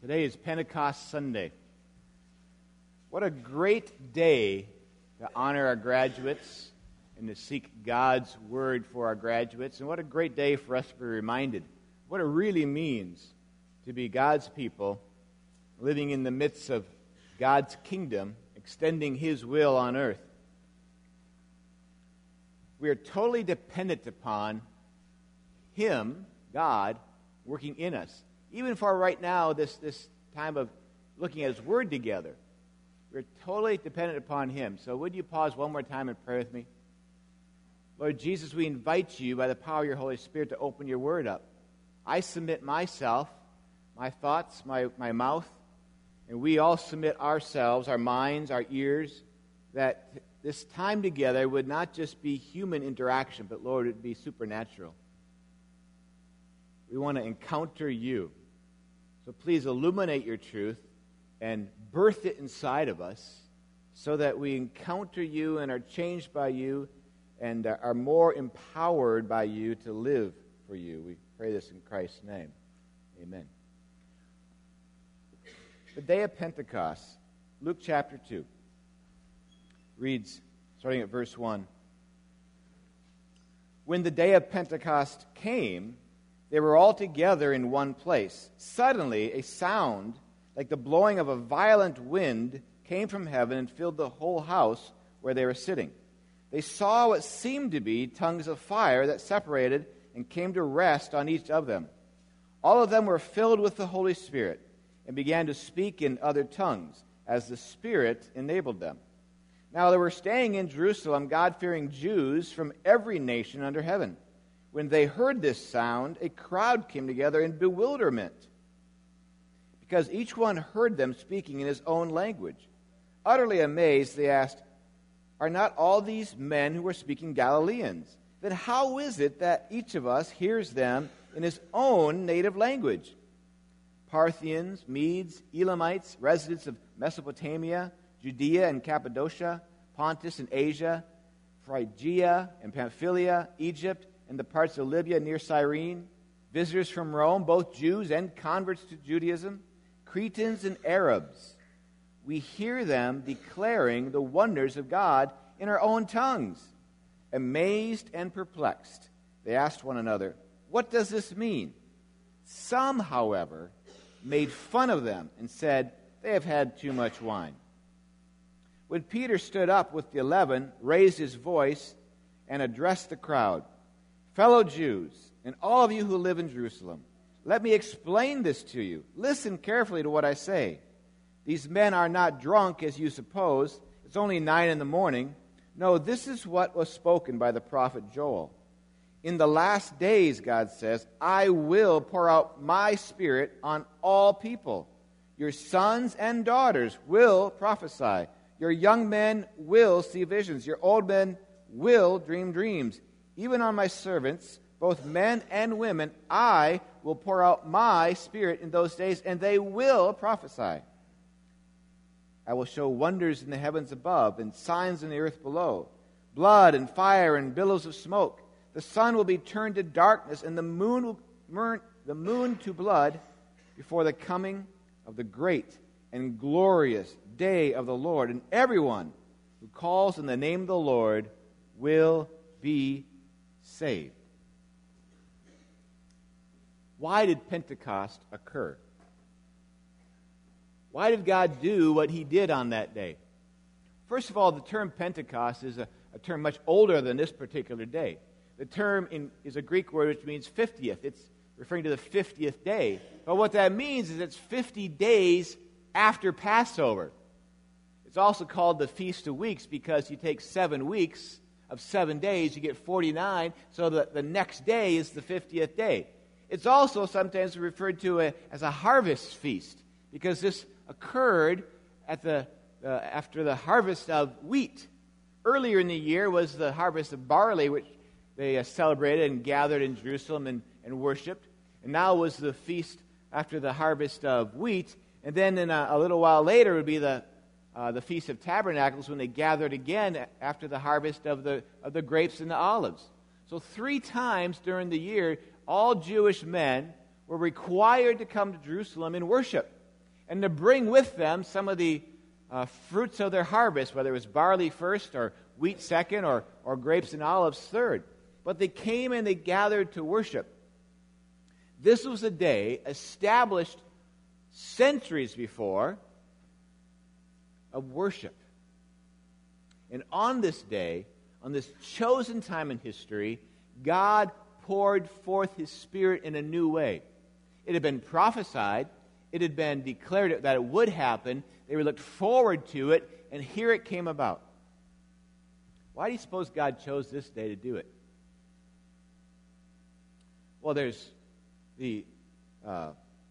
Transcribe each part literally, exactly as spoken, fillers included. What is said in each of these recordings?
Today is Pentecost Sunday. What a great day to honor our graduates and to seek God's word for our graduates. And what a great day for us to be reminded what it really means to be God's people, living in the midst of God's kingdom, extending His will on earth. We are totally dependent upon Him, God, working in us. Even for right now, this, this time of looking at His Word together, we're totally dependent upon Him. So would you pause one more time and pray with me? Lord Jesus, we invite You by the power of Your Holy Spirit to open Your Word up. I submit myself, my thoughts, my, my mouth, and we all submit ourselves, our minds, our ears, that this time together would not just be human interaction, but Lord, it would be supernatural. We want to encounter You. So please illuminate Your truth and birth it inside of us so that we encounter You and are changed by You and are more empowered by You to live for You. We pray this in Christ's name. Amen. The day of Pentecost, Luke chapter two, reads, starting at verse one, "When the day of Pentecost came, they were all together in one place. Suddenly, a sound like the blowing of a violent wind came from heaven and filled the whole house where they were sitting. They saw what seemed to be tongues of fire that separated and came to rest on each of them. All of them were filled with the Holy Spirit and began to speak in other tongues as the Spirit enabled them. Now there were staying in Jerusalem God-fearing Jews from every nation under heaven. When they heard this sound, a crowd came together in bewilderment, because each one heard them speaking in his own language. Utterly amazed, they asked, 'Are not all these men who are speaking Galileans? Then how is it that each of us hears them in his own native language?' Parthians, Medes, Elamites, residents of Mesopotamia, Judea and Cappadocia, Pontus and Asia, Phrygia and Pamphylia, Egypt, and the parts of Libya near Cyrene, visitors from Rome, both Jews and converts to Judaism, Cretans and Arabs. We hear them declaring the wonders of God in our own tongues. Amazed and perplexed, they asked one another, 'What does this mean?' Some, however, made fun of them and said, 'They have had too much wine.' When Peter stood up with the eleven, raised his voice, and addressed the crowd, 'Fellow Jews, and all of you who live in Jerusalem, let me explain this to you. Listen carefully to what I say. These men are not drunk, as you suppose. It's only nine in the morning. No, this is what was spoken by the prophet Joel. In the last days, God says, I will pour out my Spirit on all people. Your sons and daughters will prophesy. Your young men will see visions. Your old men will dream dreams. Even on my servants, both men and women, I will pour out my Spirit in those days, and they will prophesy. I will show wonders in the heavens above and signs in the earth below, blood and fire and billows of smoke. The sun will be turned to darkness, and the moon will burn, the moon to blood before the coming of the great and glorious day of the Lord. And everyone who calls in the name of the Lord will be saved." Why did Pentecost occur? Why did God do what He did on that day? First of all, the term Pentecost is a, a term much older than this particular day. The term in, is a Greek word which means fiftieth. It's referring to the fiftieth day. But what that means is it's fifty days after Passover. It's also called the Feast of Weeks because you take seven weeks of seven days, you get forty-nine, so that the next day is the fiftieth day. It's also sometimes referred to a, as a harvest feast because this occurred at the uh, after the harvest of wheat. Earlier in the year was the harvest of barley, which they uh, celebrated and gathered in Jerusalem and, and worshipped. And now was the feast after the harvest of wheat. And then in a, a little while later would be the uh, the Feast of Tabernacles when they gathered again after the harvest of the of the grapes and the olives. So three times during the year, all Jewish men were required to come to Jerusalem and worship. and to bring with them some of the uh, fruits of their harvest, whether it was barley first or wheat second or, or grapes and olives third. But they came and they gathered to worship. This was a day established centuries before of worship. And on this day, on this chosen time in history, God poured forth His Spirit in a new way. It had been prophesied. It had been declared that it would happen. They looked forward to it, and here it came about. Why do you suppose God chose this day to do it? Well, there's the, uh,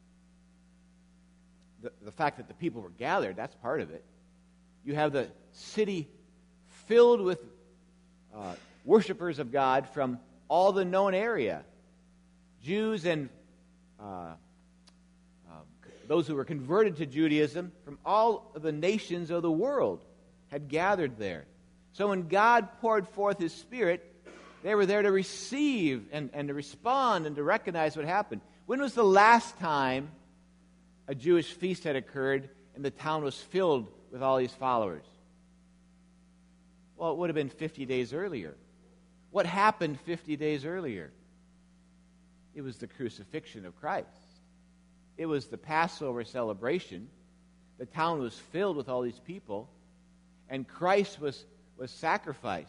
the, the fact that the people were gathered. That's part of it. You have the city filled with uh, worshipers of God from all the known area. Jews and uh, uh, those who were converted to Judaism from all of the nations of the world had gathered there. So when God poured forth His Spirit, they were there to receive and, and to respond and to recognize what happened. When was the last time a Jewish feast had occurred and the town was filled with all these followers? Well, it would have been fifty days earlier. What happened fifty days earlier? It was the crucifixion of Christ. It was the Passover celebration. The town was filled with all these people, and Christ was, was sacrificed.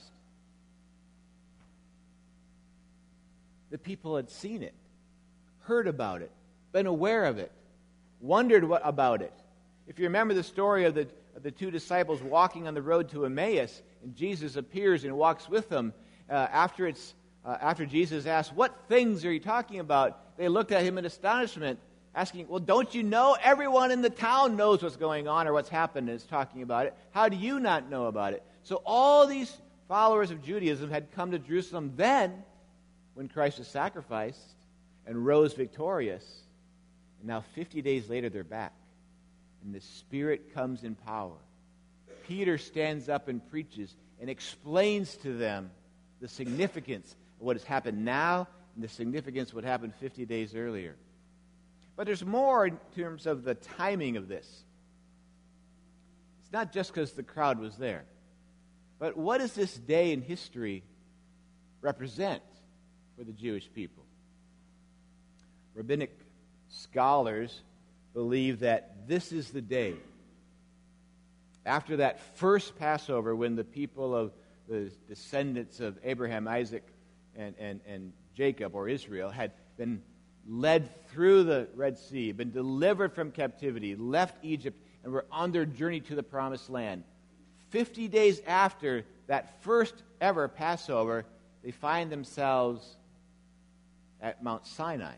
The people had seen it, heard about it, been aware of it, wondered what, about it. If you remember the story of the, of the two disciples walking on the road to Emmaus, and Jesus appears and walks with them, uh, after it's uh, after Jesus asked, "What things are you talking about?" They looked at him in astonishment, asking, "Well, don't you know? Everyone in the town knows what's going on or what's happened and is talking about it. How do you not know about it?" So all these followers of Judaism had come to Jerusalem then, when Christ was sacrificed and rose victorious. And now fifty days later, they're back. And the Spirit comes in power. Peter stands up and preaches and explains to them the significance of what has happened now and the significance of what happened fifty days earlier. But there's more in terms of the timing of this. It's not just because the crowd was there. But what does this day in history represent for the Jewish people? Rabbinic scholars believe that this is the day after that first Passover, when the people of the descendants of Abraham, Isaac, and, and, and Jacob, or Israel, had been led through the Red Sea, been delivered from captivity, left Egypt, and were on their journey to the Promised Land. Fifty days after that first ever Passover, they find themselves at Mount Sinai.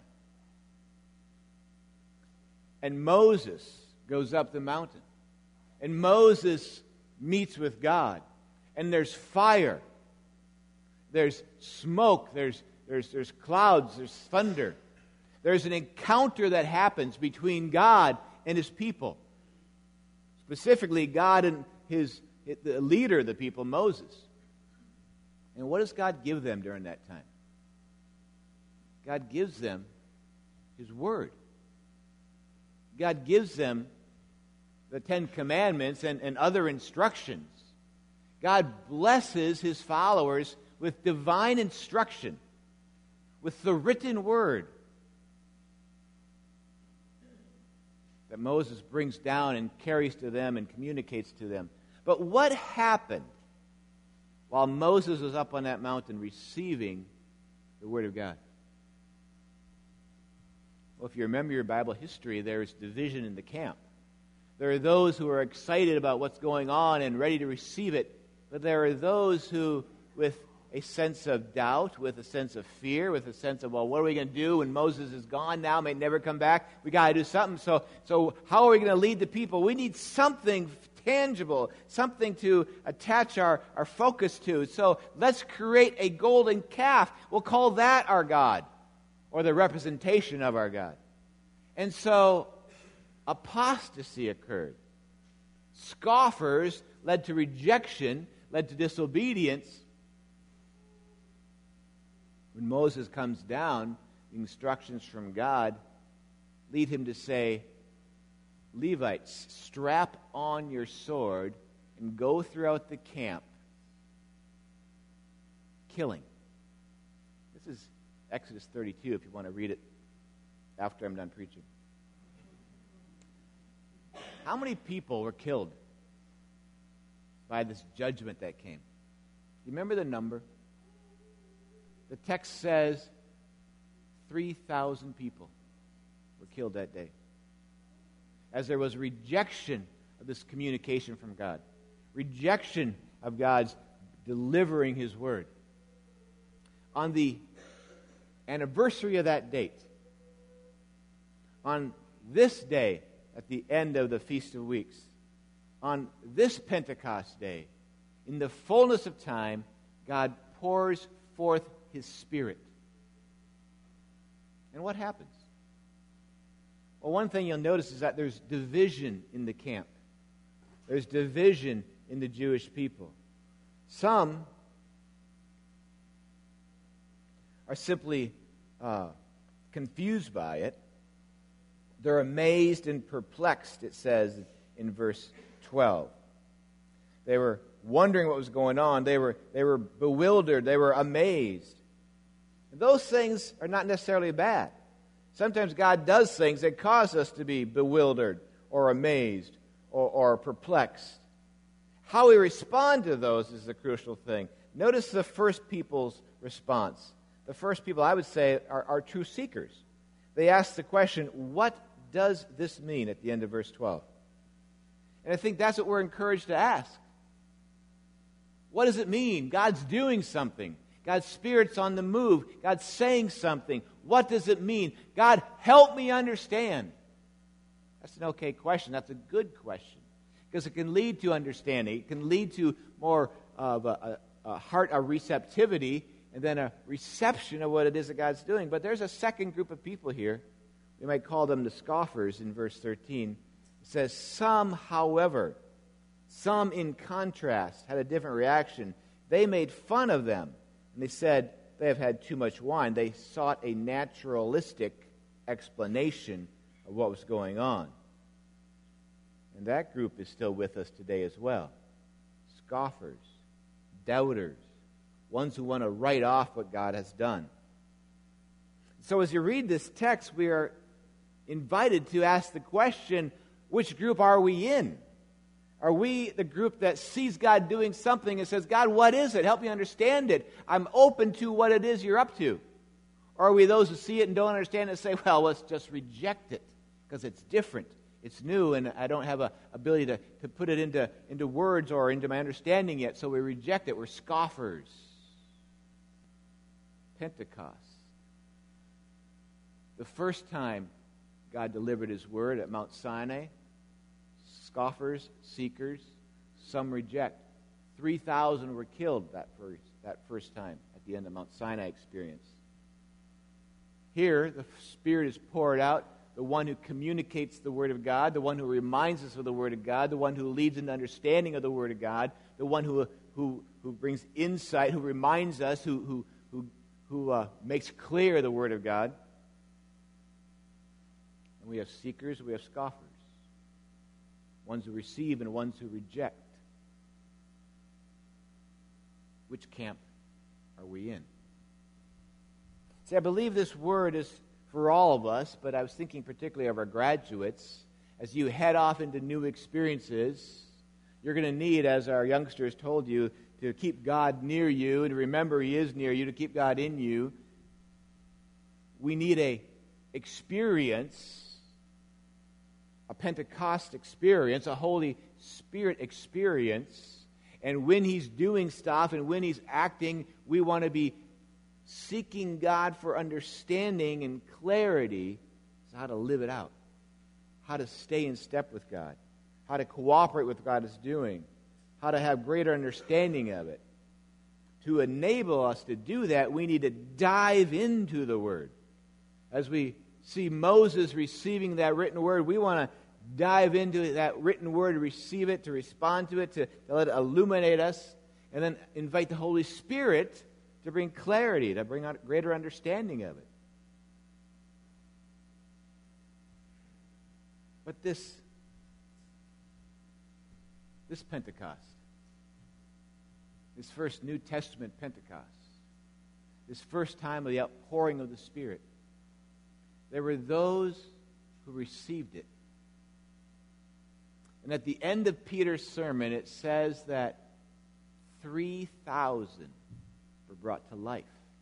And Moses goes up the mountain. And Moses meets with God. And there's fire. There's smoke. There's, there's, there's clouds. There's thunder. There's an encounter that happens between God and His people. Specifically, God and His the leader of the people, Moses. And what does God give them during that time? God gives them His Word. God gives them the Ten Commandments and, and other instructions. God blesses His followers with divine instruction, with the written Word that Moses brings down and carries to them and communicates to them. But what happened while Moses was up on that mountain receiving the Word of God? Well, if you remember your Bible history, there is division in the camp. There are those who are excited about what's going on and ready to receive it, but there are those who, with a sense of doubt, with a sense of fear, with a sense of, well, what are we going to do when Moses is gone now, may never come back? We got to do something. So, so how are we going to lead the people? We need something tangible, something to attach our, our focus to. So let's create a golden calf. We'll call that our God, or the representation of our God. And so apostasy occurred. Scoffers led to rejection, led to disobedience. When Moses comes down, the instructions from God lead him to say, Levites, strap on your sword and go throughout the camp killing. This is Exodus thirty-two, if you want to read it after I'm done preaching. How many people were killed by this judgment that came? You remember the number? The text says three thousand people were killed that day, as there was rejection of this communication from God, rejection of God's delivering His word. On the anniversary of that date, on this day at the end of the Feast of Weeks, on this Pentecost day, in the fullness of time, God pours forth His Spirit. And what happens? Well, one thing you'll notice is that there's division in the camp. There's division in the Jewish people. Some are simply uh, confused by it. They're amazed and perplexed, it says in verse twelve. They were wondering what was going on. They were, they were bewildered. They were amazed. And those things are not necessarily bad. Sometimes God does things that cause us to be bewildered or amazed or, or perplexed. How we respond to those is the crucial thing. Notice the first people's response. The first people, I would say, are, are true seekers. They ask the question, what does this mean, at the end of verse twelve? And I think that's what we're encouraged to ask. What does it mean? God's doing something. God's Spirit's on the move. God's saying something. What does it mean? God, help me understand. That's an okay question. That's a good question. Because it can lead to understanding. It can lead to more of a, a, a heart, a receptivity, and then a reception of what it is that God's doing. But there's a second group of people here. We might call them the scoffers in verse thirteen. It says, some, however, some in contrast, had a different reaction. They made fun of them. And they said they have had too much wine. They sought a naturalistic explanation of what was going on. And that group is still with us today as well. Scoffers, doubters, ones who want to write off what God has done. So as you read this text, we are invited to ask the question, which group are we in? Are we the group that sees God doing something and says, God, what is it? Help me understand it. I'm open to what it is you're up to. Or are we those who see it and don't understand it and say, well, let's just reject it because it's different. It's new, and I don't have an ability to, to put it into, into words or into my understanding yet, so we reject it. We're scoffers. Pentecost. The first time God delivered His word at Mount Sinai, scoffers, seekers, some reject. three thousand were killed that first, that first time at the end of Mount Sinai experience. Here, the Spirit is poured out, the one who communicates the Word of God, the one who reminds us of the Word of God, the one who leads in understanding of the Word of God, the one who who, who brings insight, who reminds us, who, who, who, who uh, makes clear the Word of God. And we have seekers, we have scoffers. Ones who receive and ones who reject. Which camp are we in? See, I believe this word is for all of us, but I was thinking particularly of our graduates. As you head off into new experiences, you're going to need, as our youngsters told you, to keep God near you and to remember He is near you, to keep God in you. We need a experience, a Pentecost experience, a Holy Spirit experience. And when He's doing stuff and when He's acting, we want to be seeking God for understanding and clarity as to how to live it out, how to stay in step with God, how to cooperate with what God is doing, how to have greater understanding of it. To enable us to do that, we need to dive into the Word. As we see Moses receiving that written Word, we want to dive into that written Word, to receive it, to respond to it, to, to let it illuminate us, and then invite the Holy Spirit to bring clarity, to bring out greater understanding of it. But this this Pentecost, this first New Testament Pentecost, this first time of the outpouring of the Spirit, there were those who received it. And at the end of Peter's sermon, it says that three thousand were brought to life.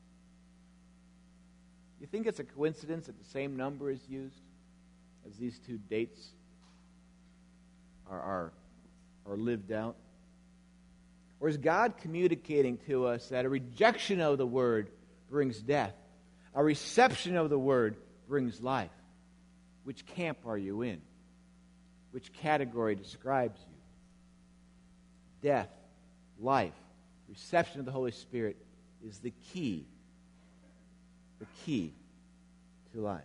You think it's a coincidence that the same number is used as these two dates are, are, are lived out? Or is God communicating to us that a rejection of the Word brings death, a reception of the Word brings life? Which camp are you in? Which category describes you? Death, life, reception of the Holy Spirit is the key, the key to life.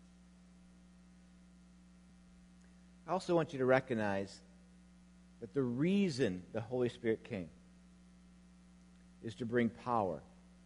I also want you to recognize that the reason the Holy Spirit came is to bring power,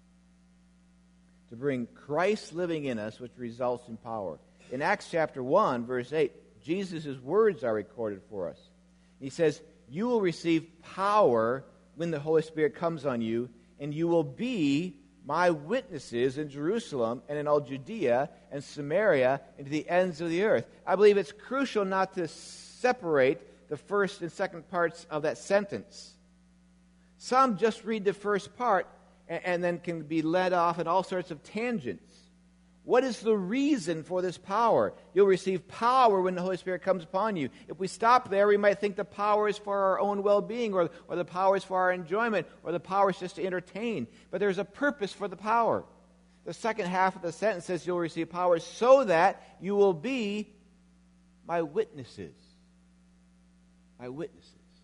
to bring Christ living in us, which results in power. In Acts chapter one, verse eight, Jesus' words are recorded for us. He says, "You will receive power when the Holy Spirit comes on you, and you will be my witnesses in Jerusalem and in all Judea and Samaria and to the ends of the earth." I believe it's crucial not to separate the first and second parts of that sentence. Some just read the first part and, and then can be led off in all sorts of tangents. What is the reason for this power? You'll receive power when the Holy Spirit comes upon you. If we stop there, we might think the power is for our own well-being, or, or the power is for our enjoyment, or the power is just to entertain. But there's a purpose for the power. The second half of the sentence says you'll receive power so that you will be my witnesses. My witnesses.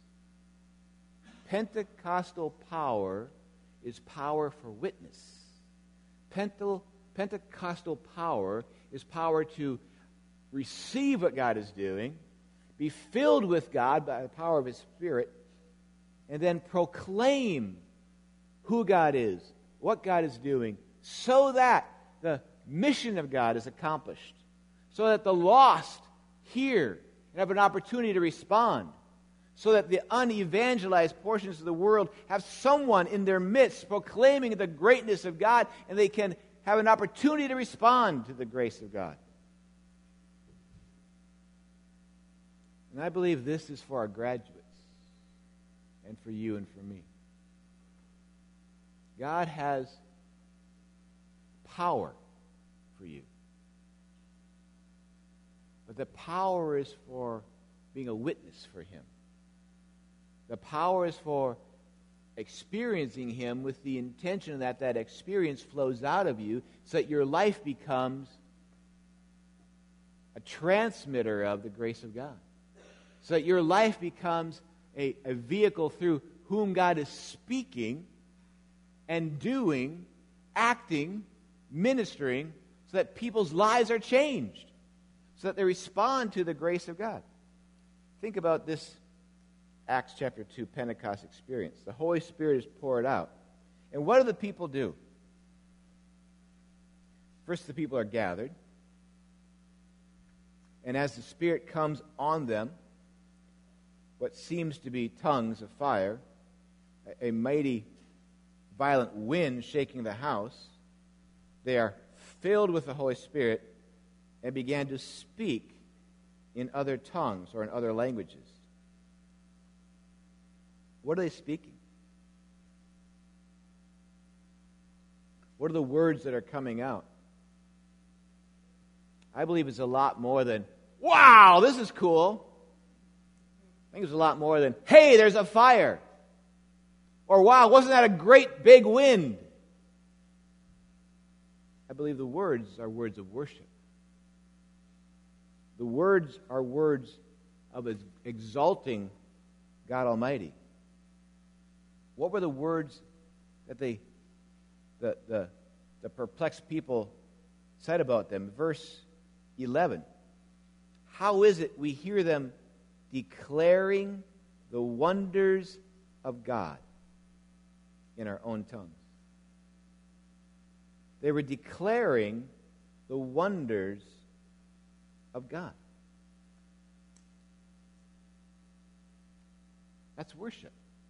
Pentecostal power is power for witness. Pentel Pentecostal power is power to receive what God is doing, be filled with God by the power of His Spirit, and then proclaim who God is, what God is doing, so that the mission of God is accomplished, so that the lost hear and have an opportunity to respond, so that the unevangelized portions of the world have someone in their midst proclaiming the greatness of God, and they can have an opportunity to respond to the grace of God. And I believe this is for our graduates and for you and for me. God has power for you. But the power is for being a witness for Him. The power is for experiencing Him with the intention that that experience flows out of you so that your life becomes a transmitter of the grace of God. So that your life becomes a, a vehicle through whom God is speaking and doing, acting, ministering, so that people's lives are changed, so that they respond to the grace of God. Think about this Acts chapter two Pentecost experience. The Holy Spirit is poured out. And what do the people do? First, the people are gathered. And as the Spirit comes on them, what seems to be tongues of fire, a, a mighty, violent wind shaking the house, they are filled with the Holy Spirit and began to speak in other tongues or in other languages. What are they speaking? What are the words that are coming out? I believe it's a lot more than, wow, this is cool. I think it's a lot more than, hey, there's a fire. Or, wow, wasn't that a great big wind? I believe the words are words of worship. The words are words of exalting God Almighty. What were the words that they, the, the, the perplexed people said about them? Verse eleven. How is it we hear them declaring the wonders of God in our own tongues? They were declaring the wonders of God. That's worship.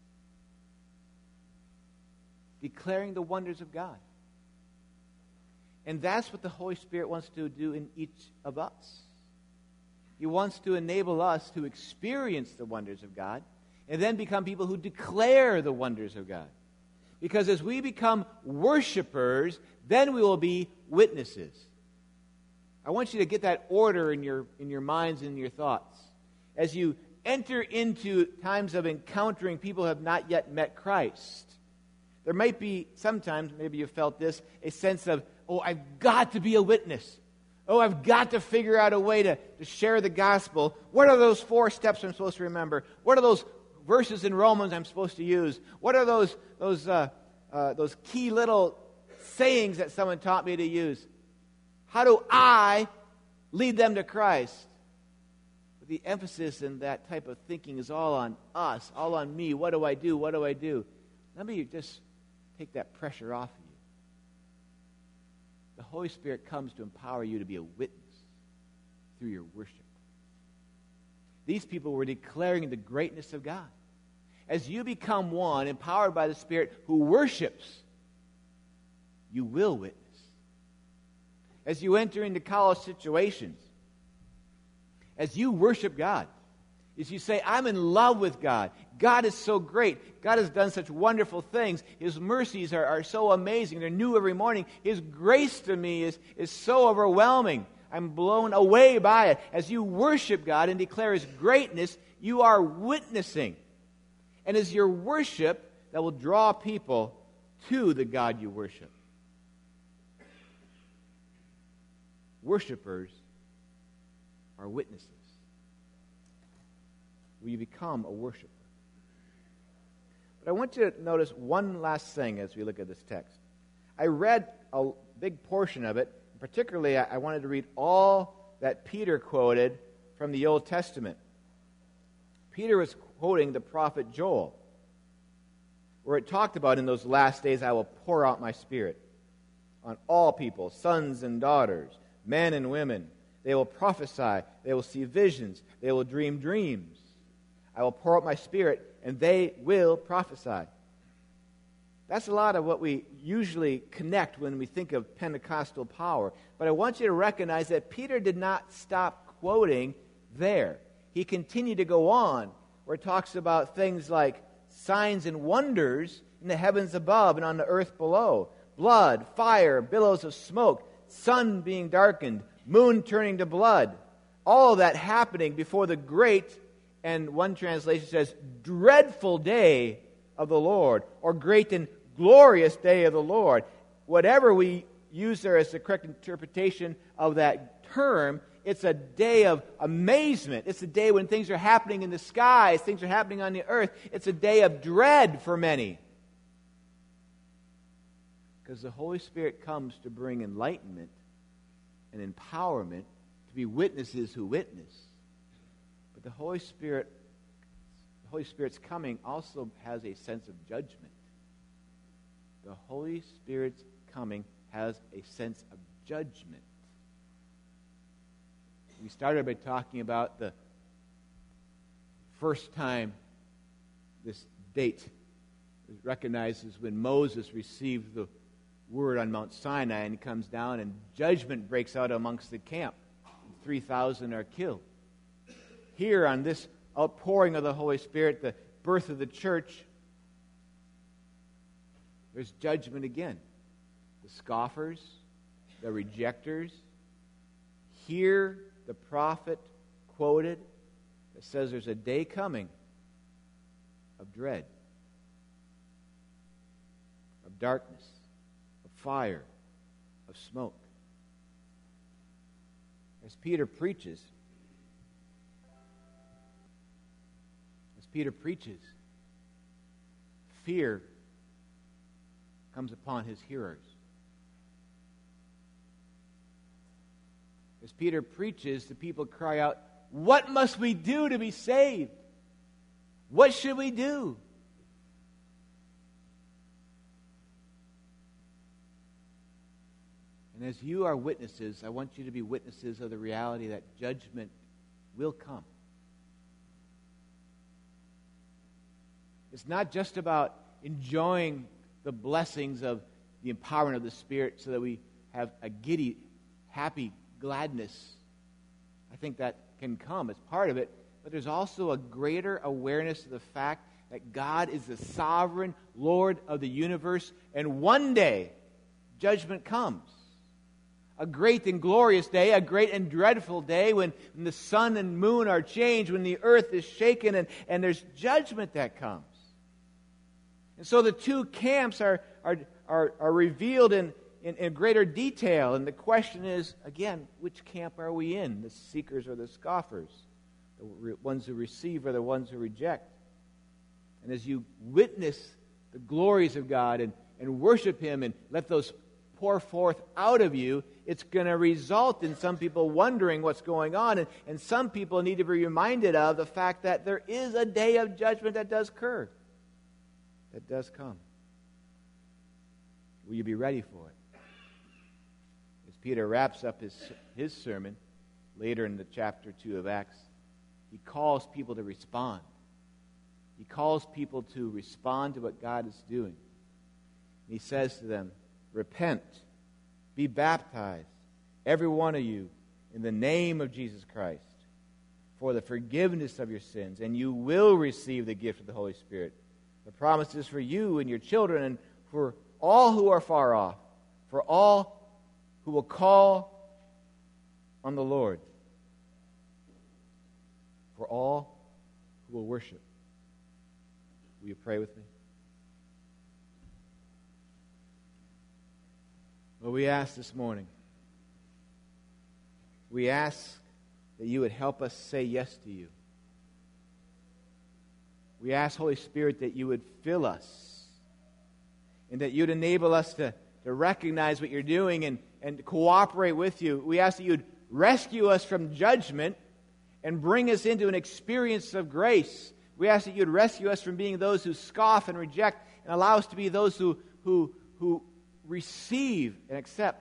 Declaring the wonders of God. And that's what the Holy Spirit wants to do in each of us. He wants to enable us to experience the wonders of God and then become people who declare the wonders of God. Because as we become worshipers, then we will be witnesses. I want you to get that order in your, in your minds and your thoughts. As you enter into times of encountering people who have not yet met Christ, there might be, sometimes, maybe you've felt this, a sense of, oh, I've got to be a witness. Oh, I've got to figure out a way to, to share the gospel. What are those four steps I'm supposed to remember? What are those verses in Romans I'm supposed to use? What are those those uh, uh, those key little sayings that someone taught me to use? How do I lead them to Christ? But the emphasis in that type of thinking is all on us, all on me. What do I do? What do I do? Let me just take that pressure off of you. The Holy Spirit comes to empower you to be a witness through your worship. These people were declaring the greatness of God. As you become one, empowered by the Spirit, who worships, you will witness. As you enter into college situations, as you worship God, as you say, I'm in love with God. God is so great. God has done such wonderful things. His mercies are, are so amazing. They're new every morning. His grace to me is, is so overwhelming. I'm blown away by it. As you worship God and declare His greatness, you are witnessing. And as your worship, that will draw people to the God you worship. Worshippers are witnesses. Will you become a worshiper? But I want you to notice one last thing as we look at this text. I read a big portion of it. Particularly, I wanted to read all that Peter quoted from the Old Testament. Peter was quoting the prophet Joel, where it talked about, in those last days I will pour out my Spirit on all people, sons and daughters, men and women. They will prophesy. They will see visions. They will dream dreams. I will pour out my Spirit, and they will prophesy. That's a lot of what we usually connect when we think of Pentecostal power. But I want you to recognize that Peter did not stop quoting there. He continued to go on, where it talks about things like signs and wonders in the heavens above and on the earth below. Blood, fire, billows of smoke, sun being darkened, moon turning to blood. All of that happening before the great, and one translation says, dreadful day of the Lord, or great and glorious day of the Lord. Whatever we use there as the correct interpretation of that term, it's a day of amazement. It's a day when things are happening in the skies, things are happening on the earth. It's a day of dread for many. Because the Holy Spirit comes to bring enlightenment and empowerment to be witnesses who witness. But the Holy Spirit, the Holy Spirit's coming also has a sense of judgment. The Holy Spirit's coming has a sense of judgment. We started by talking about the first time this date recognizes when Moses received the word on Mount Sinai, and he comes down and judgment breaks out amongst the camp. three thousand are killed. Here on this outpouring of the Holy Spirit, the birth of the church, there's judgment again. The scoffers, the rejectors. Here, the prophet quoted that says there's a day coming of dread, of darkness, of fire, of smoke. As Peter preaches, as Peter preaches, fear comes upon his hearers. As Peter preaches, the people cry out, "What must we do to be saved? What should we do?" And as you are witnesses, I want you to be witnesses of the reality that judgment will come. It's not just about enjoying the blessings of the empowerment of the Spirit so that we have a giddy, happy gladness. I think that can come as part of it, but there's also a greater awareness of the fact that God is the sovereign Lord of the universe, and one day judgment comes. A great and glorious day, a great and dreadful day when, when the sun and moon are changed, when the earth is shaken, and, and there's judgment that comes. And so the two camps are, are, are, are revealed in, in, in greater detail. And the question is, again, which camp are we in? The seekers or the scoffers? The re- ones who receive or the ones who reject? And as you witness the glories of God and, and worship Him and let those pour forth out of you, it's going to result in some people wondering what's going on. And, and some people need to be reminded of the fact that there is a day of judgment that does occur. That does come. Will you be ready for it? As Peter wraps up his, his sermon later in the chapter two of Acts, he calls people to respond. He calls people to respond to what God is doing. He says to them, repent, be baptized, every one of you, in the name of Jesus Christ, for the forgiveness of your sins, and you will receive the gift of the Holy Spirit. The promise is for you and your children and for all who are far off, for all who will call on the Lord, for all who will worship. Will you pray with me? Well, we ask this morning, we ask that you would help us say yes to you. We ask, Holy Spirit, that you would fill us and that you'd enable us to, to recognize what you're doing and, and cooperate with you. We ask that you'd rescue us from judgment and bring us into an experience of grace. We ask that you'd rescue us from being those who scoff and reject and allow us to be those who, who, who receive and accept.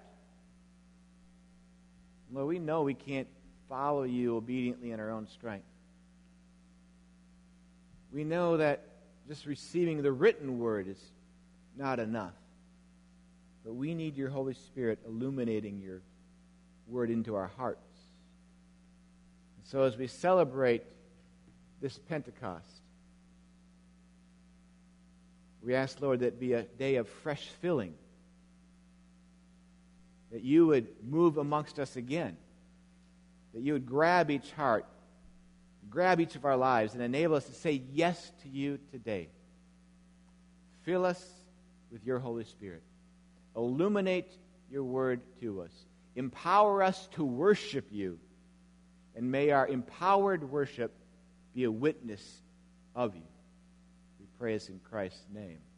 Lord, we know we can't follow you obediently in our own strength. We know that just receiving the written word is not enough. But we need your Holy Spirit illuminating your word into our hearts. And so as we celebrate this Pentecost, we ask, Lord, that it be a day of fresh filling, that you would move amongst us again, that you would grab each heart, grab each of our lives, and enable us to say yes to you today. Fill us with your Holy Spirit. Illuminate your word to us. Empower us to worship you. And may our empowered worship be a witness of you. We pray this in Christ's name.